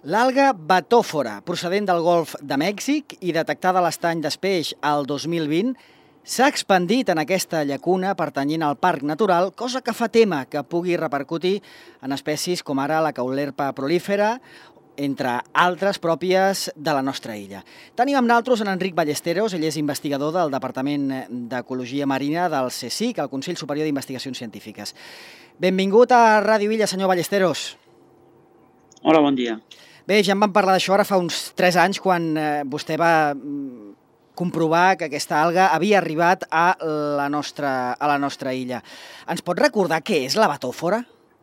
L'alga batòfora, procedent del Golf de Mèxic i detectada a l'estany d'Espeix al 2020, s'ha expandit en aquesta llacuna pertanyent al Parc Natural, cosa que fa tema que pugui repercutir en espècies com ara la caulerpa prolífera, entre altres pròpies de la nostra illa. Tenim amb nosaltres en Enric Ballesteros, ell és investigador del Departament d'Ecologia Marina del CSIC, el Consell Superior d'Investigacions Científiques. Benvingut a Ràdio Illa, senyor Ballesteros. Hola, bon dia. Bé, ja en vam parlar d'això ara fa uns 3 anys, quan vostè va comprovar que aquesta alga havia arribat a la nostra illa. Ens pot recordar què és la batòfora?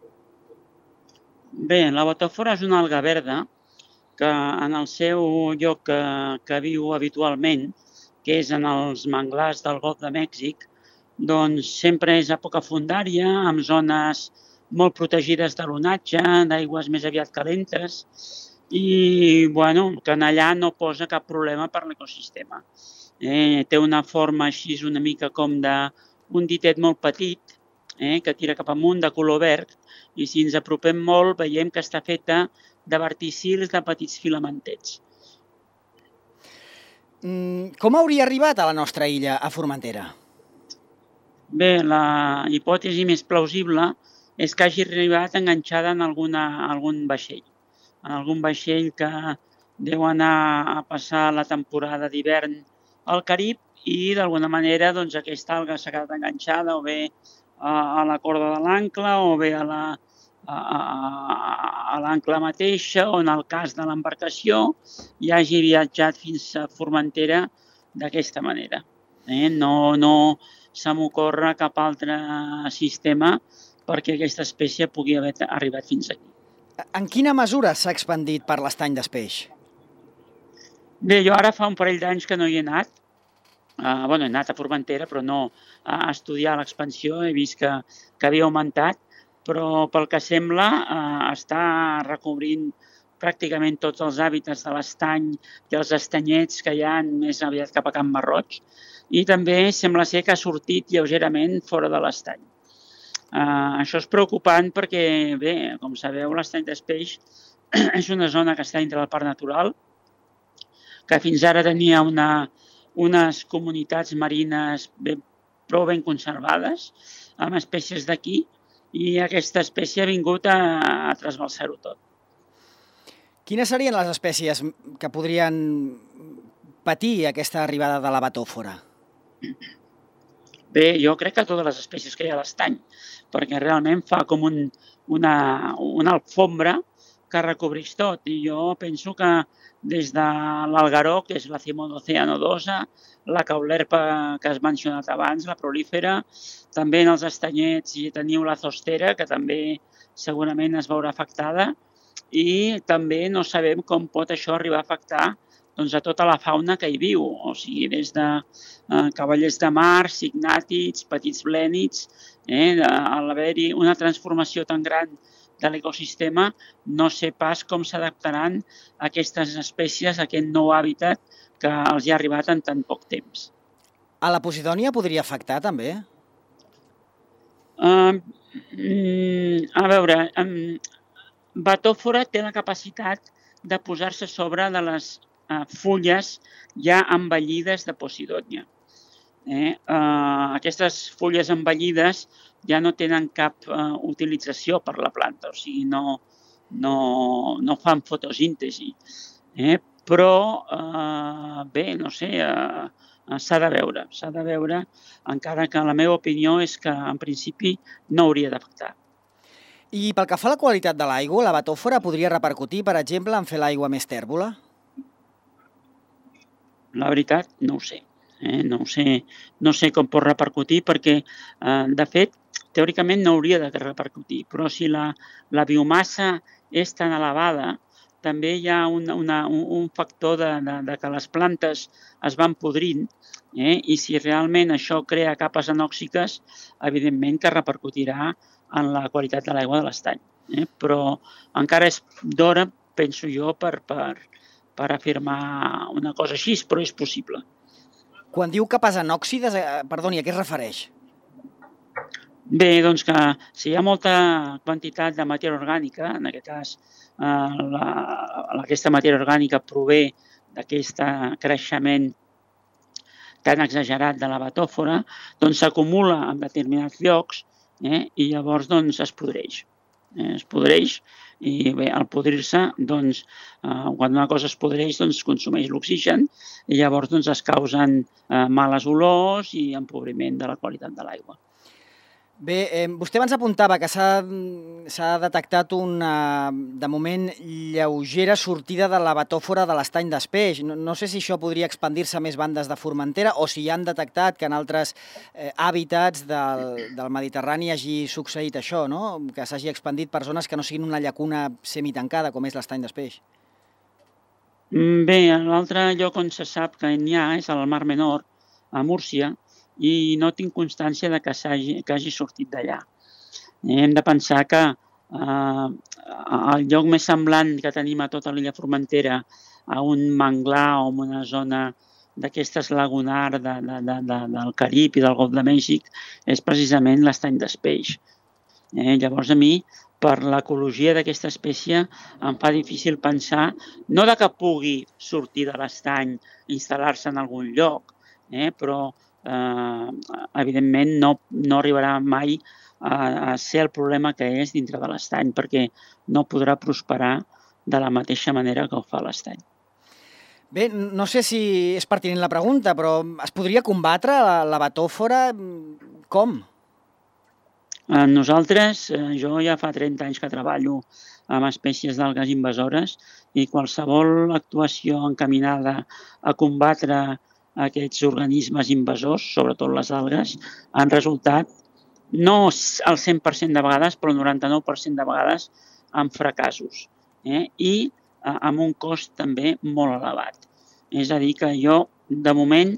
Bé, la batòfora és una alga verda que en el seu lloc que viu habitualment, que és en els manglars del Golf de Mèxic, doncs sempre és a poca fondària, amb zones molt protegides de l'onatge, d'aigües més aviat calentes, i que allà no posa cap problema per l'ecosistema. Té una forma així una mica com d'un ditet molt petit, que tira cap amunt, de color verd, i si ens apropem molt veiem que està feta de verticils de petits filamentets. Com hauria arribat a la nostra illa, a Formentera? Bé, la hipòtesi més plausible és que hagi arribat enganxada en algun vaixell. En algun vaixell que deu anar a passar la temporada d'hivern al Carib i d'alguna manera aquesta alga s'ha quedat enganxada o bé a la corda de l'ancle o bé a l'ancle mateixa o en el cas de l'embarcació i hagi viatjat fins a Formentera d'aquesta manera. No se m'ocorre cap altre sistema perquè aquesta espècie pugui haver arribat fins aquí. En quina mesura s'ha expandit per l'estany d'Espeix? Bé, jo ara fa un parell d'anys que no hi he anat. He anat a Formentera, però no a estudiar l'expansió. He vist que havia augmentat, però pel que sembla està recobrint pràcticament tots els hàbitats de l'estany i els estanyets que hi ha més aviat cap a Can Marroig. I també sembla ser que ha sortit lleugerament fora de l'estany. Això és preocupant perquè, bé, com sabeu, l'estany d'Espeix és una zona que està dintre del Parc Natural, que fins ara tenia unes comunitats marines prou ben conservades, amb espècies d'aquí, i aquesta espècie ha vingut a trasbalsar-ho tot. Quines serien les espècies que podrien patir aquesta arribada de la batòfora? Bé, jo crec que totes les espècies que hi ha a l'estany, perquè realment fa com una alfombra que recobreix tot. I jo penso que des de l'algaró, que és la Cimolocea nodosa, la caulerpa que has mencionat abans, la prolífera, també en els estanyets hi teniu la zostera, que també segurament es veurà afectada, i també no sabem com pot això arribar a afectar a tota la fauna que hi viu, o sigui, des de cavallers de mar, cignàtids, petits blènids, a l'haver-hi una transformació tan gran de l'ecosistema, no sé pas com s'adaptaran aquestes espècies a aquest nou hàbitat que els hi ha arribat en tan poc temps. A la Posidònia podria afectar també? A veure, batòfora té la capacitat de posar-se sobre de les fulles ja envellides de Posidònia. Aquestes fulles envellides ja no tenen cap utilització per la planta, o sigui, no fan fotosíntesi. Però, bé, no sé, s'ha de veure, encara que la meva opinió és que en principi no hauria d'afectar. I pel que fa a la qualitat de l'aigua, la batòfora podria repercutir, per exemple, en fer l'aigua més tèrbola? La veritat, no ho sé. No sé com pot repercutir perquè, de fet, teòricament no hauria de repercutir, però si la biomassa és tan elevada, també hi ha un factor de que les plantes es van podrint i si realment això crea capes anòxiques, evidentment que repercutirà en la qualitat de l'aigua de l'estany. Però encara és d'hora, penso jo, per afirmar una cosa així, però és possible. Quan diu capes anòxides, perdoni, a què es refereix? Bé, doncs que si hi ha molta quantitat de matèria orgànica, en aquest cas la aquesta matèria orgànica prové d'aquest creixement tan exagerat de la batòfora, doncs s'acumula en determinats llocs i llavors doncs, es podreix. Es podreix i bé, al podrir-se, doncs, quan una cosa es podreix, doncs, consumeix l'oxigen i llavors doncs, es causen males olors i empobriment de la qualitat de l'aigua. Bé, vostè abans apuntava que s'ha detectat una, de moment, lleugera sortida de la batòfora de l'estany d'Espeix. No sé si això podria expandir-se a més bandes de Formentera o si ja han detectat que en altres hàbitats del Mediterrani hagi succeït això, no? Que s'hagi expandit per zones que no siguin una llacuna semitancada, com és l'estany d'Espeix. Bé, l'altre lloc on se sap que n'hi ha és al Mar Menor, a Múrcia, i no tinc constància de que hagi sortit d'allà. Hem de pensar que el lloc més semblant que tenim a tota l'illa Formentera a un manglar o una zona d'aquestes lagunars del Carib i del Golf de Mèxic és precisament l'estany d'Espeix. Llavors a mi, per l'ecologia d'aquesta espècie, em fa difícil pensar, no de que pugui sortir de l'estany i instal·lar-se en algun lloc, però evidentment no arribarà mai a ser el problema que és dintre de l'estany, perquè no podrà prosperar de la mateixa manera que ho fa l'estany. Bé, no sé si és pertinent la pregunta, però es podria combatre la batòfora? Com? Nosaltres, jo ja fa 30 anys que treballo amb espècies d'algues invasores i qualsevol actuació encaminada a combatre aquests organismes invasors, sobretot les algues, han resultat, no al 100% de vegades, però el 99% de vegades, amb fracassos. I amb un cost també molt elevat. És a dir, que jo, de moment,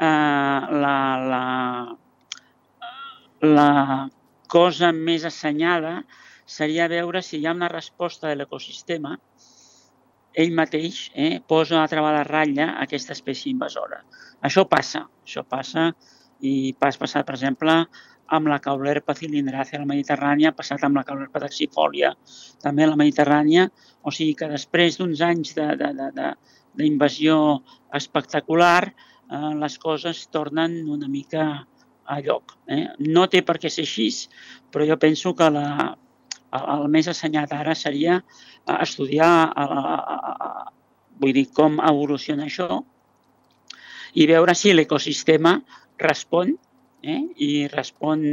la cosa més assenyada seria veure si hi ha una resposta de l'ecosistema ell mateix posa una altra vegada a ratlla aquesta espècie invasora. Això passa i ha passat, per exemple, amb la Caulerpa cilindracia a la Mediterrània, ha passat amb la Caulerpa taxifolia també a la Mediterrània, o sigui que després d'uns anys d'invasió espectacular, les coses tornen una mica a lloc. No té per què ser així, però jo penso que el més assenyat ara seria estudiar com evoluciona això i veure si l'ecosistema respon i respon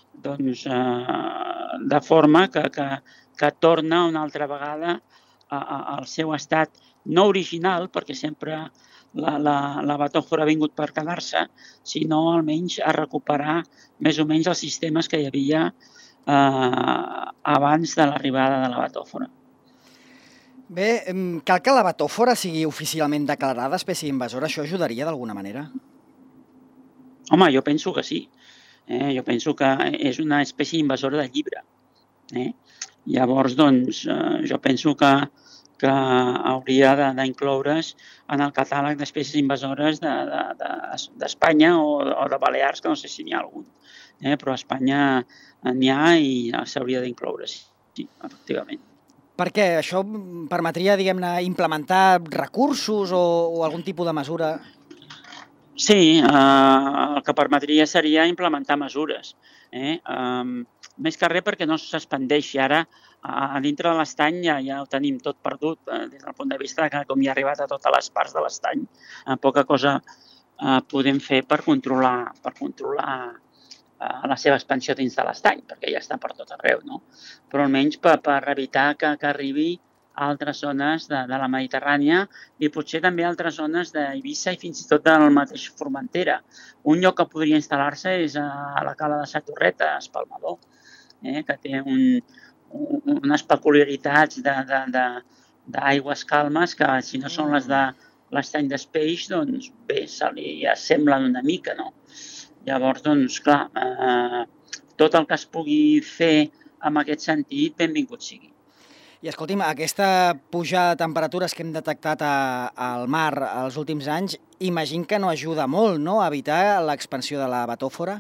de forma que torna una altra vegada al seu estat no original, perquè sempre la batòfora ha vingut per quedar-se, sinó almenys a recuperar més o menys els sistemes que hi havia abans de l'arribada de la batòfora. Bé, cal que la batòfora sigui oficialment declarada espècie invasora? Això ajudaria d'alguna manera? Home, jo penso que sí. Jo penso que és una espècie invasora de llibre. Llavors, doncs, jo penso que hauria d'incloure's en el catàleg d'espècies invasores d'Espanya o de Balears, que no sé si n'hi ha algun. Però a Espanya n'hi ha i s'hauria d'incloure, sí, efectivament. Per què? Això permetria, diguem-ne, implementar recursos o algun tipus de mesura? Sí, el que permetria seria implementar mesures. Més que res perquè no s'expandeixi. Ara, a dintre de l'estany ja ho tenim tot perdut, des del punt de vista que com ja ha arribat a totes les parts de l'estany, poca cosa podem fer per controlar la seva expansió dins de l'estany, perquè ja està per tot arreu, no? Però almenys per evitar que arribi a altres zones de la Mediterrània i potser també a altres zones d'Eivissa i fins i tot del mateix Formentera. Un lloc que podria instal·lar-se és a la cala de Sa Torreta, a Espalmador, que té unes peculiaritats d'aigües calmes que, si no són les de l'estany d'Espeix, doncs bé, se li assemblen una mica, no? Llavors, doncs, clar, tot el que es pugui fer en aquest sentit, benvingut sigui. I escolti'm, aquesta pujada de temperatures que hem detectat al mar els últims anys, imagino que no ajuda molt, no?, a evitar l'expansió de la batòfora?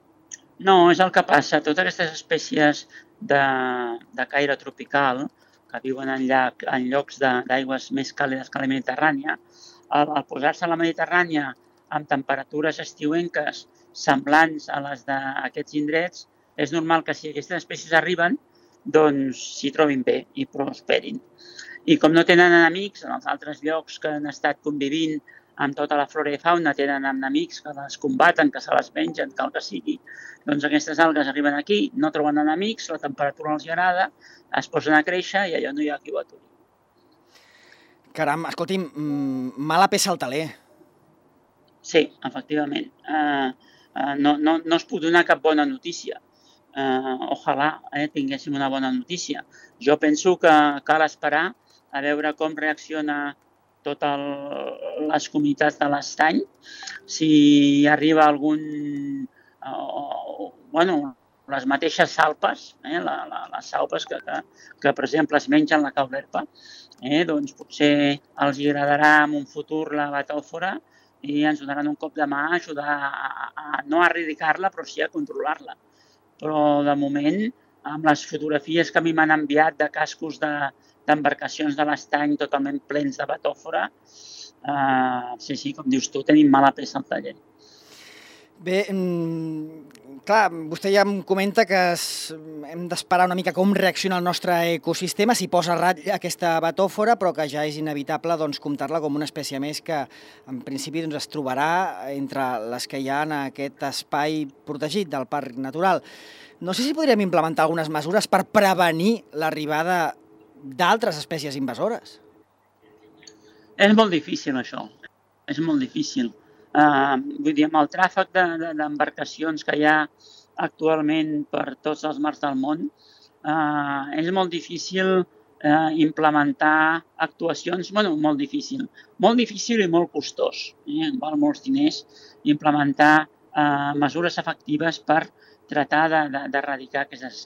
No, és el que passa. Totes aquestes espècies de caire tropical, que viuen en llocs d'aigües més càlides que la Mediterrània, al posar-se a la Mediterrània amb temperatures estiuenques semblants a les d'aquests indrets, és normal que si aquestes espècies arriben, doncs s'hi trobin bé i prosperin. I com no tenen enemics, en els altres llocs que han estat convivint amb tota la flora i fauna, tenen enemics que les combaten, que se les mengen, que el que sigui, doncs aquestes algues arriben aquí, no troben enemics, la temperatura els agrada, es posen a créixer i allò no hi ha qui ho aturi. Caram, escolti'm, mala peça al taler. Sí, efectivament. No es pot donar cap bona notícia. Ojalà tinguéssim una bona notícia. Jo penso que cal esperar a veure com reacciona totes les comunitats de l'estany, si arriba algun... les mateixes salpes, les salpes que, per exemple, es mengen la caulerpa, doncs potser els agradarà en un futur la batòfora i ens donaran un cop de mà a ajudar a no a erradicar-la, però sí a controlar-la. Però, de moment, amb les fotografies que a mi m'han enviat de cascos d'embarcacions de l'estany totalment plens de batòfora, sí, com dius tu, tenim mala peça al taller. Bé, clar, vostè ja em comenta que hem d'esperar una mica com reacciona el nostre ecosistema, si posa a ratlla aquesta batòfora, però que ja és inevitable comptar-la com una espècie més que en principi es trobarà entre les que hi ha en aquest espai protegit del Parc Natural. No sé si podríem implementar algunes mesures per prevenir l'arribada d'altres espècies invasores. És molt difícil, això. És molt difícil. Vull dir, amb el tràfic d'embarcacions que hi ha actualment per tots els mars del món, és molt difícil implementar actuacions, molt difícil i molt costós, val molts diners implementar mesures efectives per tratar d'erradicar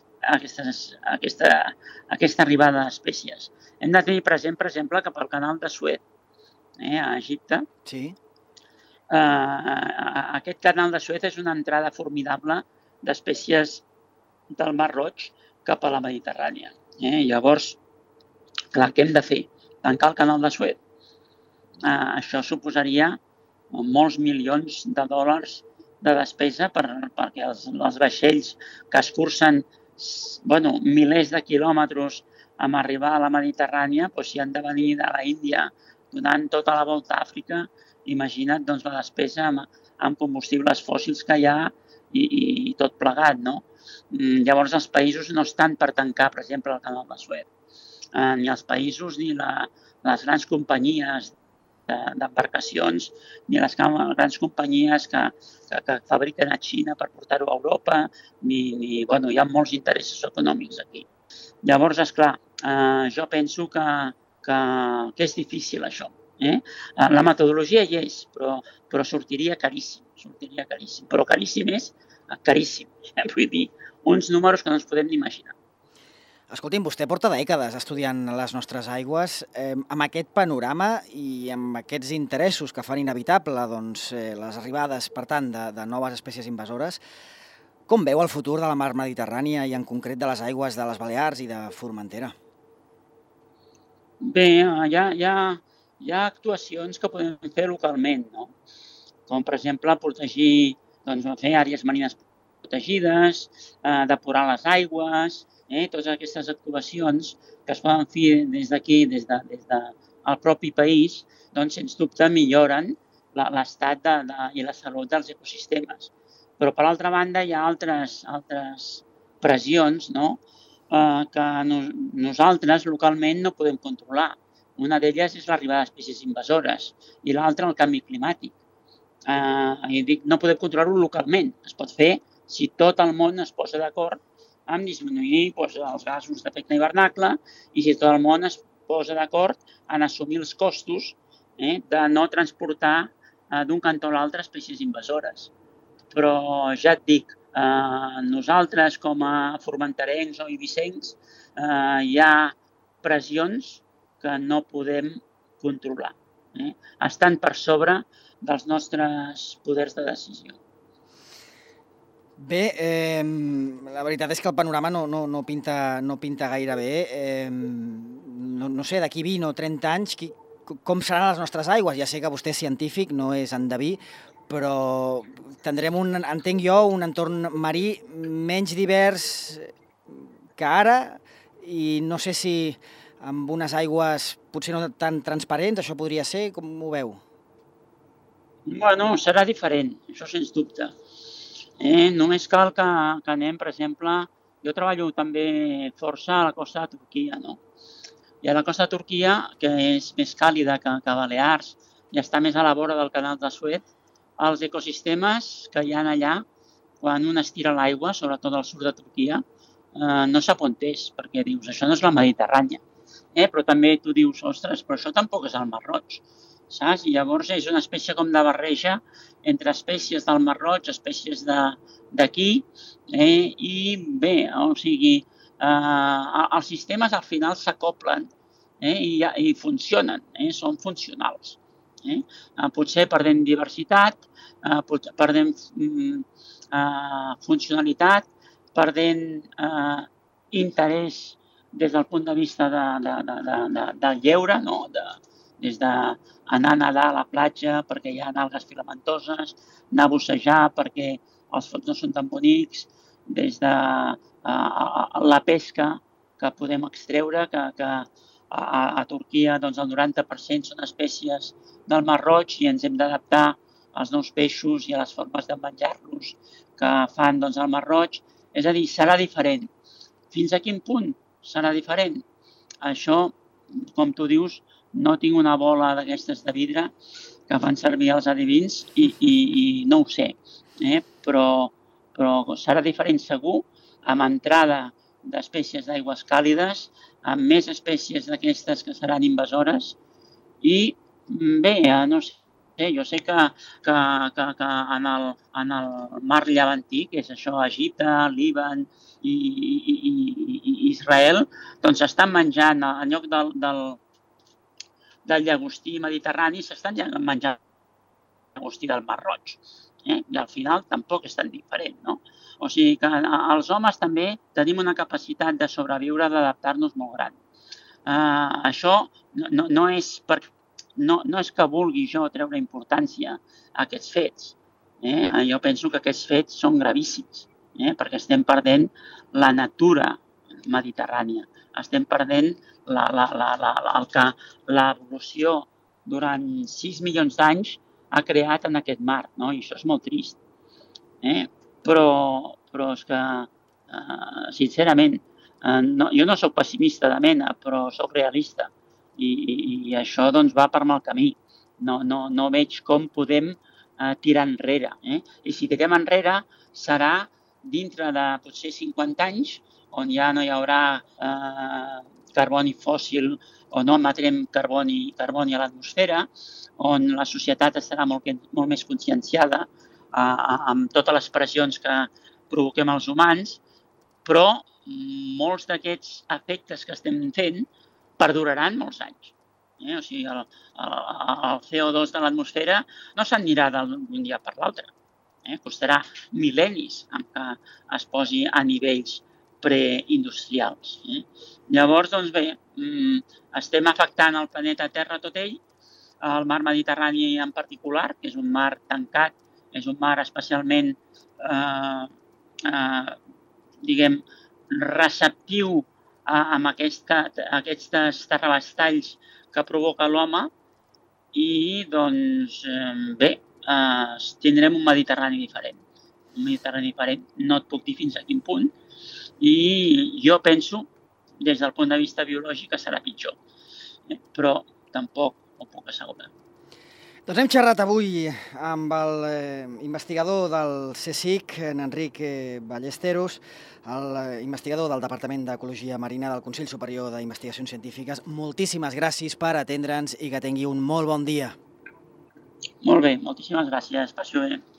aquesta arribada d'espècies. Hem de tenir present, per exemple, que pel canal de Suez, a Egipte, sí. Aquest canal de Suez és una entrada formidable d'espècies del Mar Roig cap a la Mediterrània. Llavors, clar, què hem de fer? Tancar el canal de Suez? Això suposaria molts milions de dòlars de despesa perquè els vaixells que escurcen milers de quilòmetres amb arribar a la Mediterrània, si han de venir de l'Índia donant tota la volta a Àfrica, imagina't la despesa amb combustibles fòssils que hi ha i tot plegat, no? Llavors els països no estan per tancar, per exemple, el canal de Suez. Ni els països ni les grans companyies d'embarcacions, ni les grans companyies que fabriquen a Xina per portar-ho a Europa, hi ha molts interessos econòmics aquí. Llavors, esclar, jo penso que és difícil això. La metodologia hi és, però sortiria caríssim. Però caríssim és caríssim. Vull dir, uns números que no ens podem ni imaginar. Escolti'm, vostè porta dècades estudiant les nostres aigües. Amb aquest panorama i amb aquests interessos que fan inevitable les arribades, per tant, de noves espècies invasores, com veu el futur de la mar Mediterrània i en concret de les aigües de les Balears i de Formentera? Bé, hi ha actuacions que podem fer localment, no? Com, per exemple, fer àrees marines protegides, depurar les aigües, totes aquestes actuacions que es poden fer des d'aquí, des del propi país, sens dubte milloren l'estat i la salut dels ecosistemes. Però, per altra banda, hi ha altres pressions, no?, que nosaltres localment no podem controlar. Una d'elles és l'arribada d'espècies invasores i l'altra el canvi climàtic. No podem controlar-ho localment. Es pot fer si tot el món es posa d'acord en disminuir els gasos d'efecte hivernacle i si tot el món es posa d'acord en assumir els costos de no transportar d'un cantó a l'altre espècies invasores. Però ja et dic, nosaltres com a formenterencs o eivissencs hi ha pressions que no podem controlar. Estan per sobre dels nostres poders de decisió. Bé, la veritat és que el panorama no pinta gaire bé. no sé, d'aquí 20 o 30 anys, com seran les nostres aigües? Ja sé que vostè és científic, no és endeví, però tindrem, entenc jo, un entorn marí menys divers que ara, i no sé si amb unes aigües potser no tan transparents, això podria ser, com ho veu? Bueno, serà diferent, això sens dubte. Només cal que anem, per exemple, jo treballo també força a la costa de Turquia, no? I a la costa de Turquia, que és més càlida que Balears i està més a la vora del canal de Suez, els ecosistemes que hi ha allà, quan un estira l'aigua, sobretot al sud de Turquia, no sap on és, perquè dius, això no és la Mediterrània. Però també tu dius, ostres, però això tampoc és el Mar Roig, saps? I llavors és una espècie com de barreja entre espècies del Mar Roig, espècies d'aquí, i bé, o sigui, els sistemes al final s'acoplen i funcionen, són funcionals. Potser perdem diversitat, perdem funcionalitat, perdem interès des del punt de vista del lleure, no? Des d'anar a nedar a la platja perquè hi ha algues filamentoses, anar a bussejar perquè els fons no són tan bonics, des de la pesca que podem extreure, que a Turquia doncs, el 90% són espècies del Mar Roig i ens hem d'adaptar als nous peixos i a les formes de menjar-los que fan doncs, el Mar Roig. És a dir, serà diferent. Fins a quin punt serà diferent? Això, com tu dius, no tinc una bola d'aquestes de vidre que fan servir els adivins i no ho sé, però serà diferent segur, amb entrada d'espècies d'aigües càlides, amb més espècies d'aquestes que seran invasores i bé, no sé, jo sé que en el mar llevantí, que és això, Egipte, Líban i Israel, doncs s'estan menjant, en lloc del llagostí mediterrani, s'estan menjant el llagostí del Mar Roig. I al final tampoc és tan diferent, no? O sigui que els homes també tenim una capacitat de sobreviure, d'adaptar-nos molt gran. Això no és que vulgui jo treure importància a aquests fets. Jo penso que aquests fets són gravíssims, perquè estem perdent la natura mediterrània. Estem perdent l'evolució durant 6 milions d'anys ha creat en aquest mar, no? I això és molt trist. Però és que, sincerament, jo no soc pessimista de mena, però soc realista. I això doncs, va per mal camí. No veig com podem tirar enrere. I si tirem enrere serà dintre de potser 50 anys, on ja no hi haurà carboni fòssil o no emetrem carboni a l'atmosfera, on la societat estarà molt més conscienciada amb totes les pressions que provoquem els humans, però molts d'aquests efectes que estem fent perduraran molts anys. O sigui, el CO2 de l'atmosfera no s'anirà d'un dia per l'altre. Costarà mil·lennis que es posi a nivells preindustrials. Llavors, doncs bé, estem afectant el planeta Terra tot ell, el mar Mediterrani en particular, que és un mar tancat, és un mar especialment, diguem, receptiu amb aquests terrabastalls que provoca l'home i, doncs, bé, tindrem un Mediterrani diferent. Un Mediterrani diferent, no et puc dir fins a quin punt, i jo penso, des del punt de vista biològic, que serà pitjor. Però tampoc ho puc assegurar. Doncs hem xerrat avui amb l'investigador del CSIC, en Enric Ballesteros, l'investigador del Departament d'Ecologia Marina del Consell Superior d'Investigacions Científiques. Moltíssimes gràcies per atendre'ns i que tingui un molt bon dia. Molt bé, moltíssimes gràcies. Passi bé.